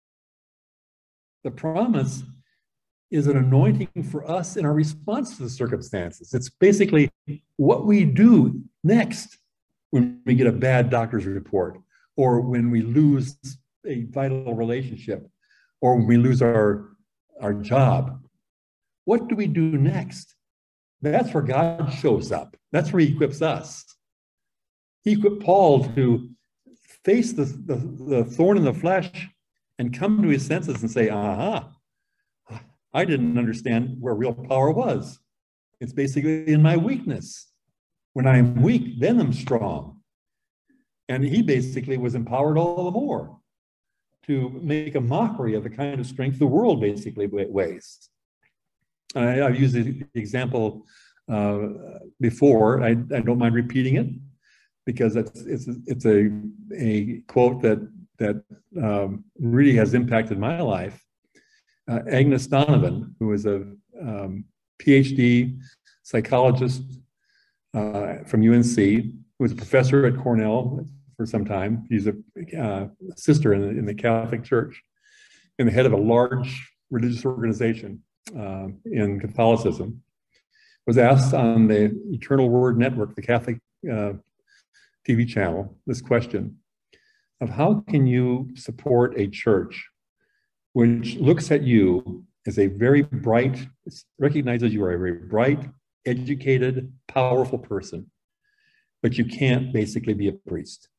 The promise is an anointing for us in our response to the circumstances. It's basically what we do next when we get a bad doctor's report, or when we lose a vital relationship, or when we lose our, our job. What do we do next? That's where God shows up. That's where he equips us. He equipped Paul to face the, the, the thorn in the flesh and come to his senses and say, aha, I didn't understand where real power was. It's basically in my weakness. When I'm weak, then I'm strong. And he basically was empowered all the more to make a mockery of the kind of strength the world basically wastes. I, I've used the example uh, before. I, I don't mind repeating it because it's it's it's a a quote that that um, really has impacted my life. Uh, Agnes Donovan, who is a um, PhD psychologist uh, from U N C, who was a professor at Cornell for some time. She's a uh, sister in the, in the Catholic Church and the head of a large religious organization uh, in Catholicism, was asked on the Eternal Word Network, the Catholic uh, T V channel, this question of how can you support a church which looks at you as a very bright, recognizes you are a very bright, educated, powerful person, but you can't basically be a priest.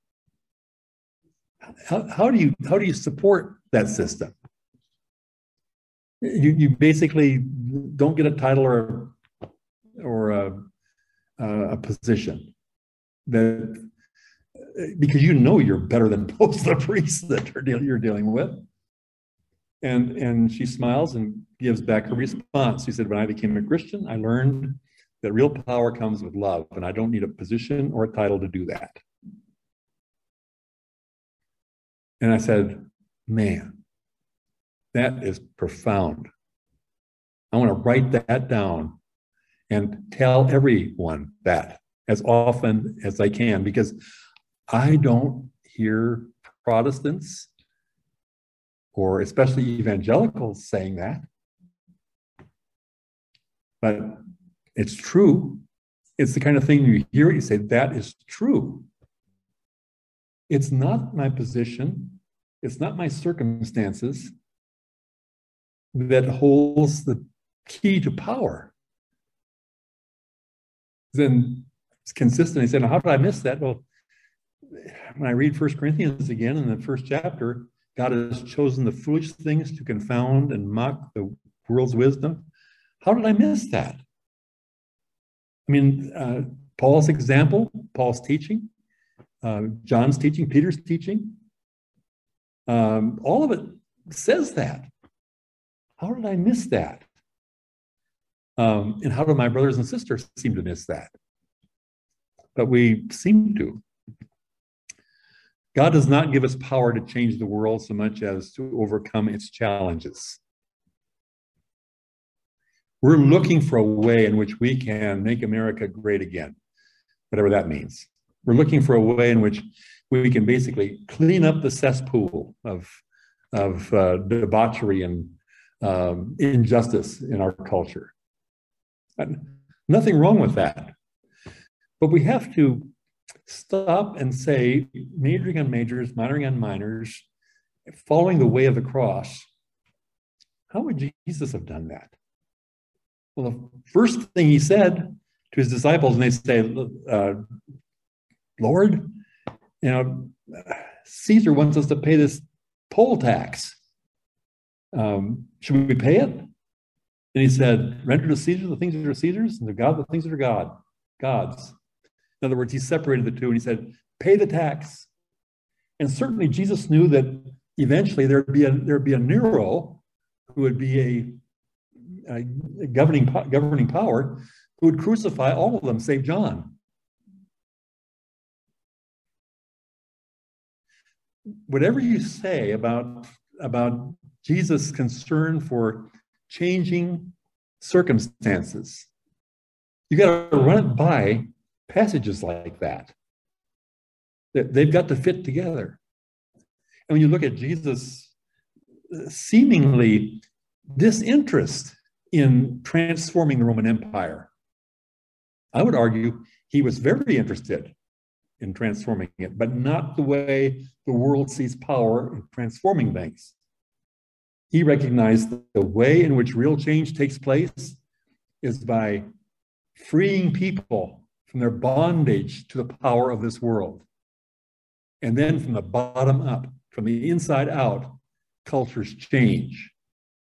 How, how do you how do you support that system? You you basically don't get a title or or a, a position that, because you know you're better than most of the priests that you're, deal, you're dealing with. And, and she smiles and gives back her response. She said, when I became a Christian, I learned that real power comes with love, and I don't need a position or a title to do that. And I said, man, that is profound. I want to write that down and tell everyone that as often as I can, because I don't hear Protestants or especially evangelicals saying that. But it's true. It's the kind of thing you hear it, you say, that is true. It's not my position, it's not my circumstances that holds the key to power. Then it's consistent. He said, how did I miss that? Well, when I read First Corinthians again in the first chapter, God has chosen the foolish things to confound and mock the world's wisdom. How did I miss that? I mean, uh, Paul's example, Paul's teaching, uh, John's teaching, Peter's teaching, um, all of it says that. How did I miss that? Um, and how do my brothers and sisters seem to miss that? But we seem to. God does not give us power to change the world so much as to overcome its challenges. We're looking for a way in which we can make America great again, whatever that means. We're looking for a way in which we can basically clean up the cesspool of, of uh, debauchery and um, injustice in our culture. And nothing wrong with that. But we have to stop and say, majoring on majors, minoring on minors, following the way of the cross. How would Jesus have done that? Well, the first thing he said to his disciples, and they say, uh, Lord, you know, Caesar wants us to pay this poll tax. Um, should we pay it? And he said, render to Caesar the things that are Caesar's, and to God the things that are God, God's. In other words, he separated the two and he said, pay the tax. And certainly Jesus knew that eventually there'd be a, there'd be a Nero who would be a, a governing, governing power who would crucify all of them, save John. Whatever you say about, about Jesus' concern for changing circumstances, you got to run it by passages like that. They've got to fit together. And when you look at Jesus' seemingly disinterest in transforming the Roman Empire, I would argue he was very interested in transforming it, but not the way the world sees power in transforming things. He recognized that the way in which real change takes place is by freeing people from their bondage to the power of this world. And then from the bottom up, from the inside out, cultures change.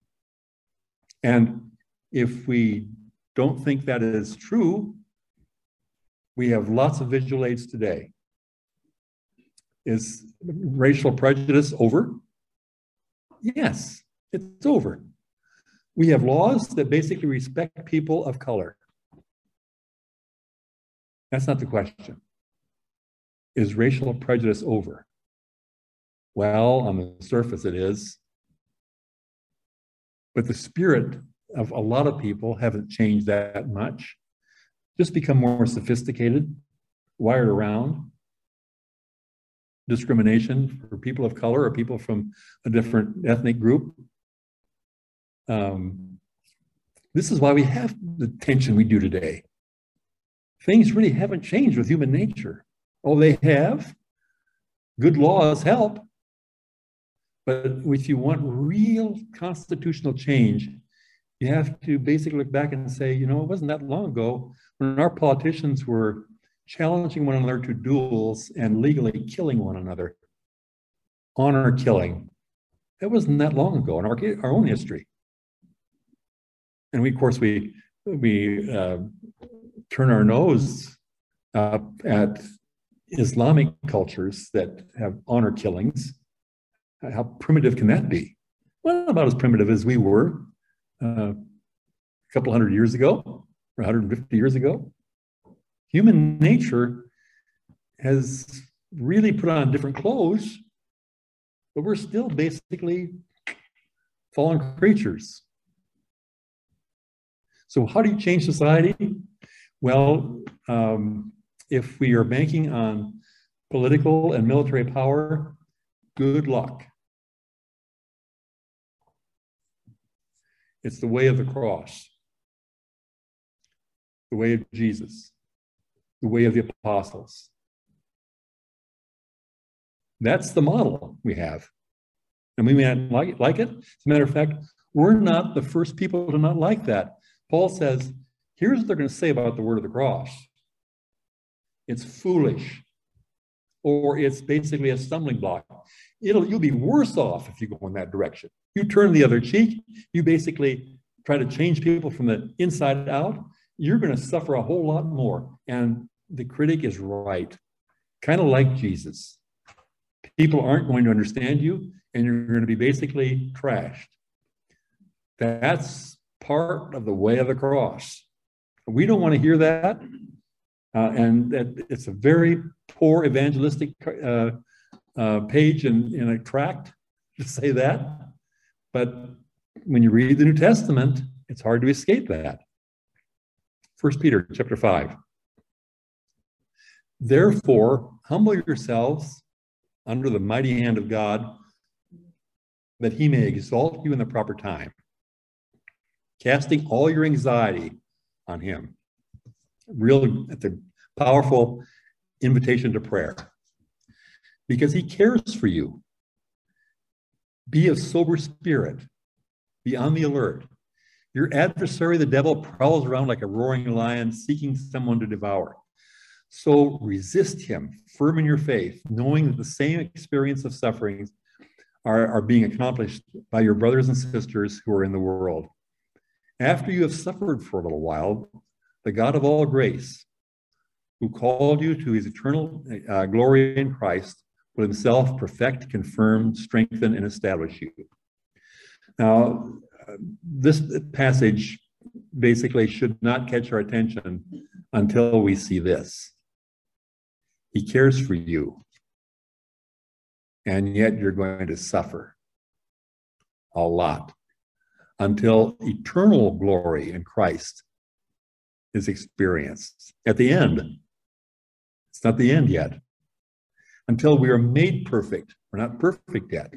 And if we don't think that is true, we have lots of visual aids today. Is racial prejudice over? Yes, it's over. We have laws that basically respect people of color. That's not the question. Is racial prejudice over? Well, on the surface it is. But the spirit of a lot of people haven't changed that much. Just become more sophisticated, wired around. Discrimination for people of color or people from a different ethnic group. Um, this is why we have the tension we do today. Things really haven't changed with human nature. Oh, they have. Good laws help. But if you want real constitutional change, you have to basically look back and say, you know, it wasn't that long ago when our politicians were challenging one another to duels and legally killing one another. Honor killing. It wasn't that long ago in our, our own history. And we, of course, we, we uh, turn our nose uh, at Islamic cultures that have honor killings. How primitive can that be? Well, about as primitive as we were uh, a couple hundred years ago, or one hundred fifty years ago. Human nature has really put on different clothes, but we're still basically fallen creatures. So how do you change society? Well, um, if we are banking on political and military power, good luck. It's the way of the cross, the way of Jesus. the way of the apostles. That's the model we have. And we may not like, like it. As a matter of fact, we're not the first people to not like that. Paul says, here's what they're going to say about the word of the cross. It's foolish, or it's basically a stumbling block. It'll, you'll be worse off if you go in that direction. You turn the other cheek, you basically try to change people from the inside out, you're going to suffer a whole lot more. And the critic is right, kind of like Jesus. People aren't going to understand you, and you're going to be basically trashed. That's part of the way of the cross. We don't want to hear that. Uh, and that it's a very poor evangelistic uh, uh, page in, in a tract to say that. But when you read the New Testament, it's hard to escape that. First Peter chapter five. Therefore, humble yourselves under the mighty hand of God, that he may exalt you in the proper time, casting all your anxiety on him. Real, it's a powerful invitation to prayer, because he cares for you. Be of sober spirit. Be on the alert. Your adversary, the devil, prowls around like a roaring lion, seeking someone to devour. So resist him, firm in your faith, knowing that the same experience of sufferings are, are being accomplished by your brothers and sisters who are in the world. After you have suffered for a little while, the God of all grace, who called you to his eternal uh, glory in Christ, will himself perfect, confirm, strengthen, and establish you. Now, uh, this passage basically should not catch our attention until we see this. He cares for you, and yet you're going to suffer a lot until eternal glory in Christ is experienced. At the end, it's not the end yet. Until we are made perfect, we're not perfect yet.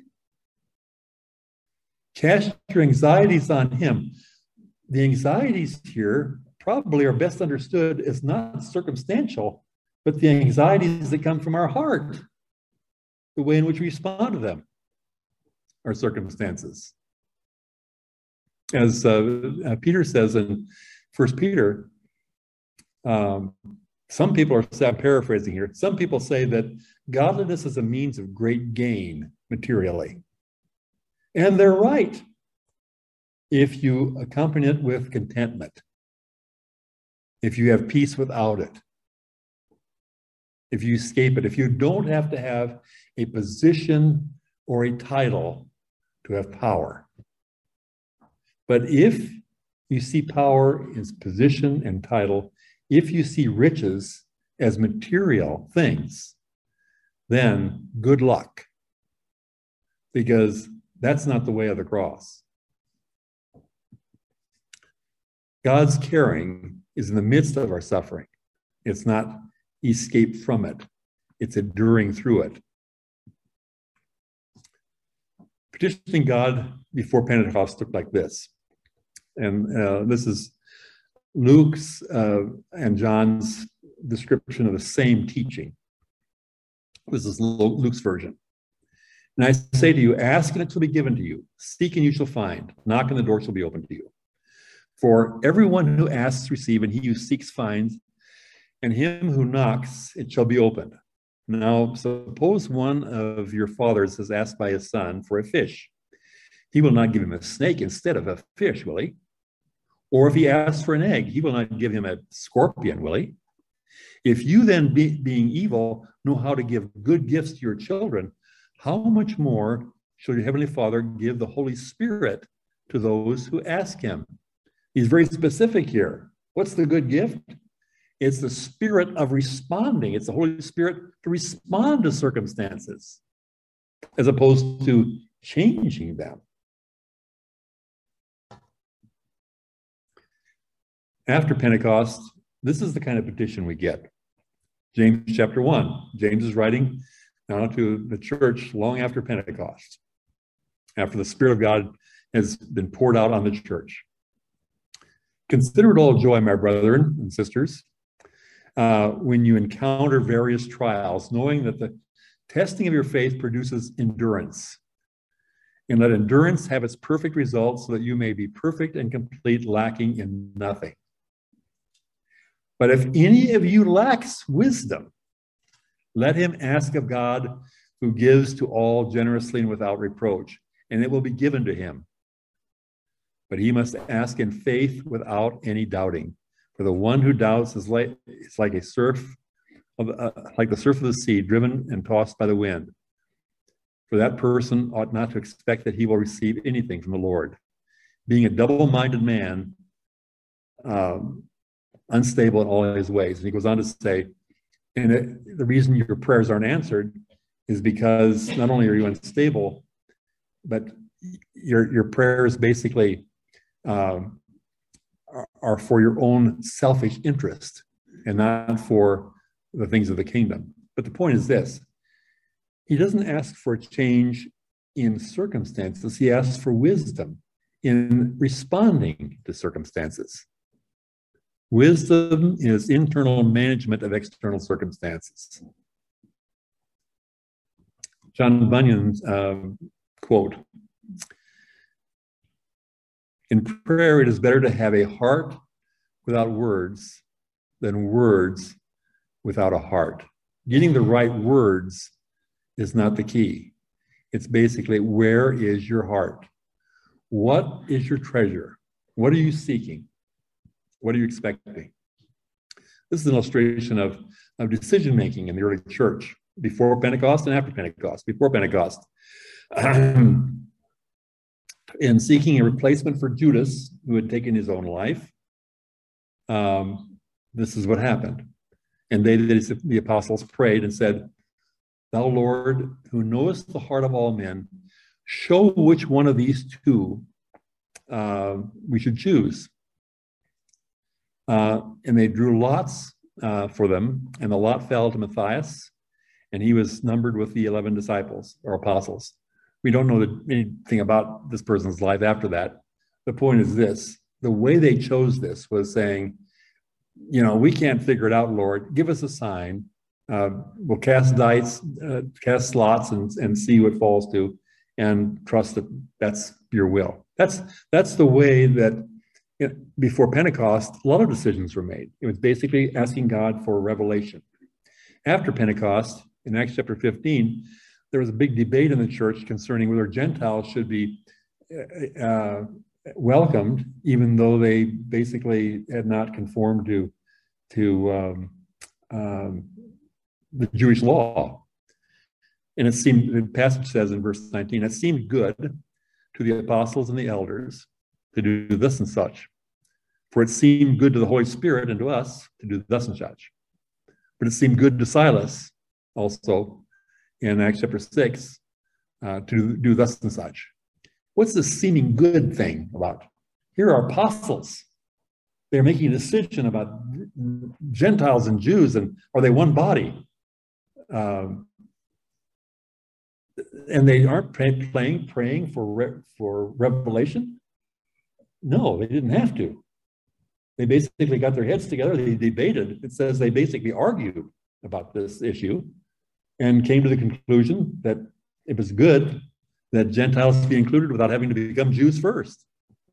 Cast your anxieties on him. The anxieties here probably are best understood as not circumstantial, but the anxieties that come from our heart, the way in which we respond to them, our circumstances. As uh, uh, Peter says in First Peter, um, some people are, I'm paraphrasing here, some people say that godliness is a means of great gain materially. And they're right, if you accompany it with contentment, if you have peace without it, if you escape it, if you don't have to have a position or a title to have power. But if you see power as position and title, if you see riches as material things, then good luck, because that's not the way of the cross. God's caring is in the midst of our suffering. It's not escape from it. It's enduring through it. Petitioning God before Pentecost looked like this. And uh, this is Luke's uh, and John's description of the same teaching. This is Luke's version. And I say to you, ask and it shall be given to you. Seek and you shall find. Knock and the door shall be opened to you. For everyone who asks receives, and he who seeks finds, and him who knocks it shall be opened. Now, suppose one of your fathers is asked by his son for a fish. He will not give him a snake instead of a fish, will he? Or if he asks for an egg, he will not give him a scorpion, will he? If you then, be, being evil, know how to give good gifts to your children, how much more shall your heavenly Father give the Holy Spirit to those who ask him? He's very specific here. What's the good gift? It's the spirit of responding. It's the Holy Spirit to respond to circumstances, as opposed to changing them. After Pentecost, this is the kind of petition we get. James chapter one. James is writing now to the church long after Pentecost, after the Spirit of God has been poured out on the church. Consider it all joy, my brethren and sisters, uh, when you encounter various trials, knowing that the testing of your faith produces endurance. And let endurance have its perfect results so that you may be perfect and complete, lacking in nothing. But if any of you lacks wisdom, let him ask of God, who gives to all generously and without reproach, and it will be given to him. But he must ask in faith without any doubting. For the one who doubts is like, is like a surf, of, uh, like the surf of the sea, driven and tossed by the wind. For that person ought not to expect that he will receive anything from the Lord. Being a double-minded man, um, unstable in all his ways. And he goes on to say, and it, the reason your prayers aren't answered is because not only are you unstable, but your, your prayers basically um, are, are for your own selfish interest and not for the things of the kingdom. But the point is this: he doesn't ask for a change in circumstances. He asks for wisdom in responding to circumstances. Wisdom is internal management of external circumstances. John Bunyan's uh, quote, "In prayer, it is better to have a heart without words than words without a heart." Getting the right words is not the key. It's basically, where is your heart? What is your treasure? What are you seeking? What are you expecting? This is an illustration of, of decision-making in the early church, before Pentecost and after Pentecost. Before Pentecost, in seeking a replacement for Judas, who had taken his own life, um, this is what happened. And they, the apostles, prayed and said, "Thou, Lord, who knowest the heart of all men, show which one of these two uh, we should choose." Uh, and they drew lots uh, for them, and the lot fell to Matthias, and he was numbered with the eleven disciples or apostles. We don't know the, anything about this person's life after that. The point is this: the way they chose this was saying, you know, we can't figure it out, Lord. Give us a sign. Uh, we'll cast dice, uh, cast slots, and, and see what falls to, and trust that that's your will. That's that's the way that it, before Pentecost, a lot of decisions were made. It was basically asking God for revelation. After Pentecost, in Acts chapter fifteen, there was a big debate in the church concerning whether Gentiles should be uh, welcomed, even though they basically had not conformed to to um, um, the Jewish law. And it seemed, the passage says in verse nineteen, "It seemed good to the apostles and the elders to do this and such. For it seemed good to the Holy Spirit and to us to do thus and such. But it seemed good to Silas also in Acts chapter six uh, to do thus and such." What's the seeming good thing about? Here are apostles. They're making a decision about Gentiles and Jews, and are they one body? Um, and they aren't pray, playing, praying for, re, for revelation? No, they didn't have to. They basically got their heads together, they debated. It says they basically argued about this issue and came to the conclusion that it was good that Gentiles be included without having to become Jews first.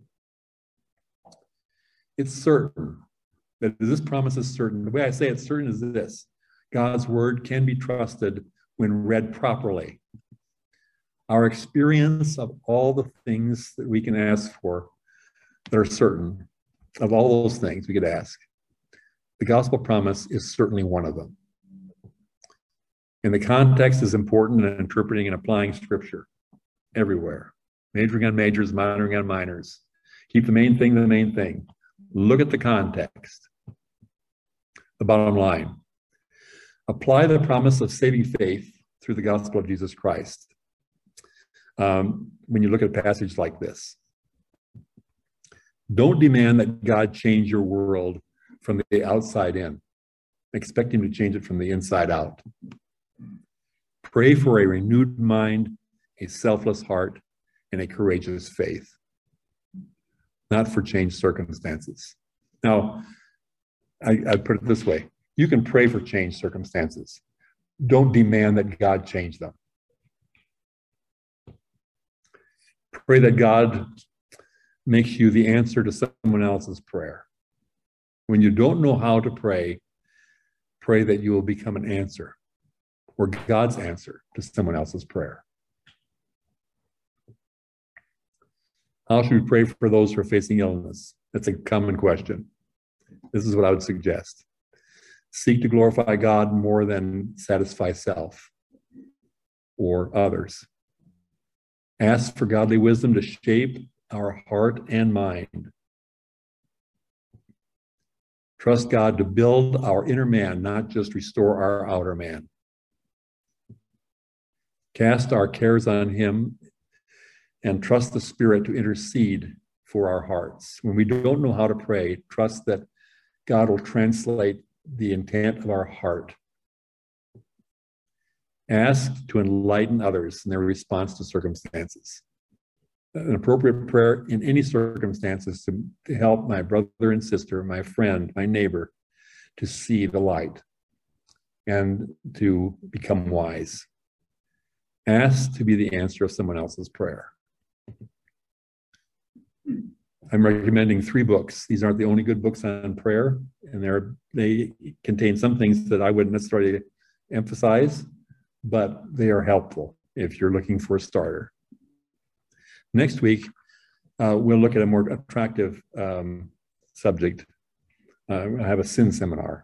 It's certain that this promise is certain. The way I say it's certain is this: God's word can be trusted when read properly. Our experience of all the things that we can ask for that are certain, of all those things we could ask, the gospel promise is certainly one of them. And the context is important in interpreting and applying scripture everywhere. Majoring on majors, minoring on minors. Keep the main thing the main thing. Look at the context. The bottom line: apply the promise of saving faith through the gospel of Jesus Christ. Um, when you look at a passage like this, don't demand that God change your world from the outside in. Expect him to change it from the inside out. Pray for a renewed mind, a selfless heart, and a courageous faith, not for changed circumstances. Now, I, I put it this way: You can pray for changed circumstances. Don't demand that God change them. Pray that God makes you the answer to someone else's prayer. When you don't know how to pray, pray that you will become an answer or God's answer to someone else's prayer. How should we pray for those who are facing illness? That's a common question. This is what I would suggest. Seek to glorify God more than satisfy self or others. Ask for godly wisdom to shape our heart and mind. Trust God to build our inner man, not just restore our outer man. Cast our cares on him and trust the Spirit to intercede for our hearts. When we don't know how to pray, trust that God will translate the intent of our heart. Ask to enlighten others in their response to circumstances. An appropriate prayer in any circumstances to, to help my brother and sister, my friend, my neighbor, to see the light and to become wise. Ask to be the answer of someone else's prayer. I'm recommending three books. These aren't the only good books on prayer, and they're, they contain some things that I wouldn't necessarily emphasize, but they are helpful if you're looking for a starter. Next week, uh, we'll look at a more attractive um, subject. Uh, I have a sin seminar.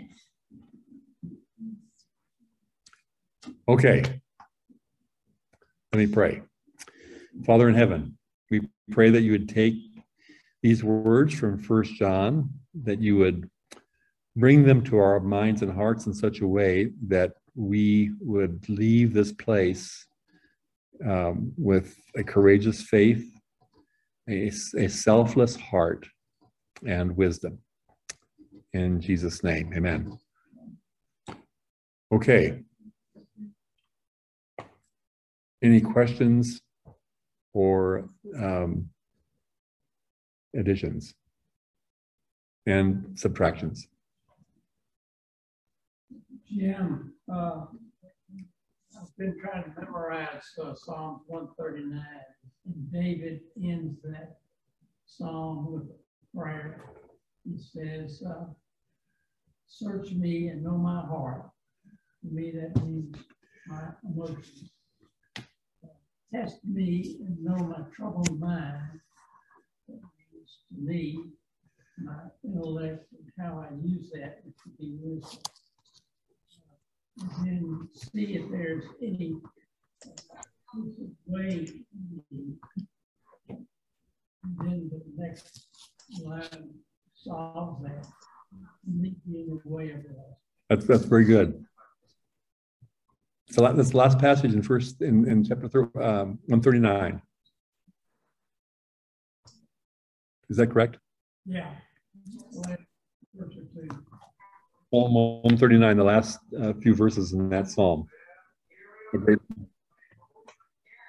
Okay. Let me pray. Father in heaven, we pray that you would take these words from First John, that you would bring them to our minds and hearts in such a way that we would leave this place um, with a courageous faith, a, a selfless heart, and wisdom. In Jesus' name, amen. Okay. Any questions or um, additions and subtractions? Jim, uh, I've been trying to memorize uh, Psalm one thirty-nine, and David ends that psalm with a prayer. He says, uh, search me and know my heart. To me, that means my emotions. Test me and know my troubled mind. That means to me, my intellect and how I use that, it could be wisdom. And then see if there's any way. And then the next line solves that. Meet me in the way of that. That's that's very good. So that's the last passage in first in, in chapter um, one thirty-nine. Is that correct? Yeah. Psalm one thirty-nine, the last uh, few verses in that psalm. A great